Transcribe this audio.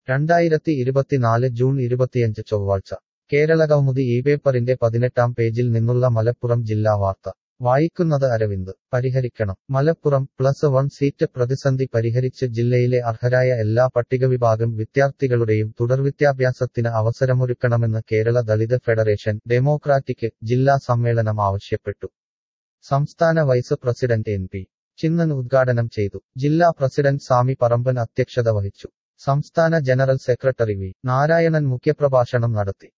2024 June 25 ചൊവ്വാഴ്ച കേരളകൗമുദി ഇപേപ്പറിന്റെ 18-ാം പേജിൽ നിന്നുള്ള മലപ്പുറം ജില്ലാ വാർത്ത വായിക്കുന്നത് അരവിന്ദ്. പരിഹരിക്കണം. മലപ്പുറം +1 സീറ്റ് പ്രതിസന്ധി പരിഹരിച്ച് ജില്ലയിലെ അർഹരായ എല്ലാ പട്ടികവിഭാഗം വിദ്യാർത്ഥികളുടെയും തുടർവിദ്യാഭ്യാസത്തിന് അവസരമൊരുക്കണമെന്ന് കേരള ദളിത് ഫെഡറേഷൻ ഡെമോക്രാറ്റിക് ജില്ലാ സമ്മേളനം ആവശ്യപ്പെട്ടു. സംസ്ഥാന വൈസ് പ്രസിഡന്റ് എൻ.പി. ചിന്നൻ ഉദ്ഘാടനം ചെയ്തു. ജില്ലാ പ്രസിഡന്റ് സാമി പറമ്പൻ അധ്യക്ഷത വഹിച്ചു. സംസ്ഥാന ജനറൽ സെക്രട്ടറി വി. നാരായണൻ മുഖ്യപ്രഭാഷണം നടത്തി.